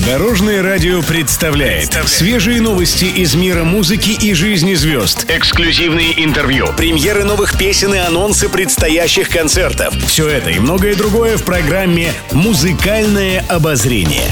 Дорожное радио представляет свежие новости из мира музыки и жизни звезд. Эксклюзивные интервью, премьеры новых песен и анонсы предстоящих концертов. Все это и многое другое в программе «Музыкальное обозрение».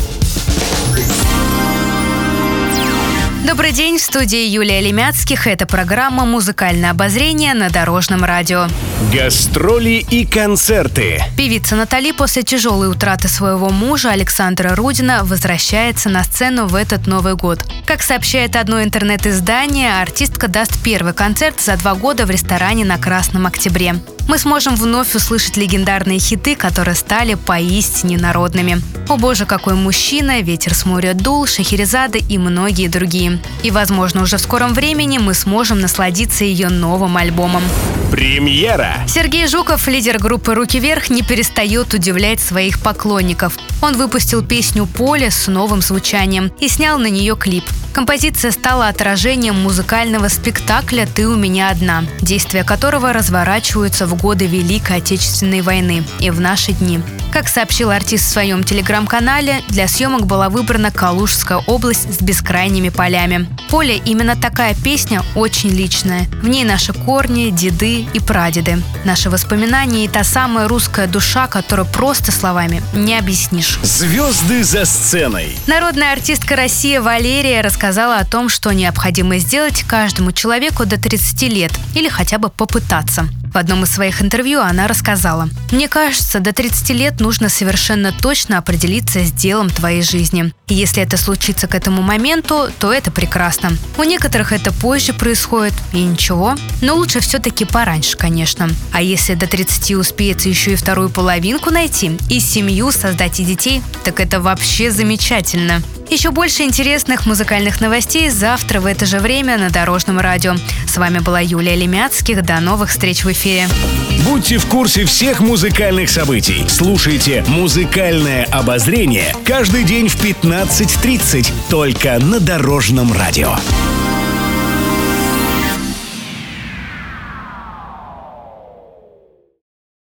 Добрый день, в студии Юлия Лемяцких. Это программа «Музыкальное обозрение» на Дорожном радио. Гастроли и концерты. Певица Натали после тяжелой утраты своего мужа Александра Рудина возвращается на сцену в этот Новый год. Как сообщает одно интернет-издание, артистка даст первый концерт за 2 года в ресторане на Красном Октябре. Мы сможем вновь услышать легендарные хиты, которые стали поистине народными. «О боже, какой мужчина», «Ветер с моря дул», «Шахерезада» и многие другие. И, возможно, уже в скором времени мы сможем насладиться ее новым альбомом. Премьера. Сергей Жуков, лидер группы «Руки вверх», не перестает удивлять своих поклонников. Он выпустил песню «Поле» с новым звучанием и снял на нее клип. Композиция стала отражением музыкального спектакля «Ты у меня одна», действие которого разворачиваются в годы Великой Отечественной войны и в наши дни. Как сообщил артист в своем телеграм-канале, для съемок была выбрана Калужская область с бескрайними полями. «Поле» — именно такая песня, очень личная. В ней наши корни, деды и прадеды. Наши воспоминания и та самая русская душа, которую просто словами не объяснишь. Звезды за сценой. Народная артистка России Валерия рассказала о том, что необходимо сделать каждому человеку до 30 лет или хотя бы попытаться. В одном из своих интервью она рассказала: «Мне кажется, до 30 лет нужно совершенно точно определиться с делом твоей жизни. И если это случится к этому моменту, то это прекрасно. У некоторых это позже происходит, и ничего. Но лучше все-таки пораньше, конечно. А если до 30 успеется еще и вторую половинку найти, и семью создать, и детей, так это вообще замечательно». Еще больше интересных музыкальных новостей завтра в это же время на Дорожном радио. С вами была Юлия Лемяцких. До новых встреч в эфире. Будьте в курсе всех музыкальных событий. Слушайте «Музыкальное обозрение» каждый день в 15:30 только на Дорожном радио.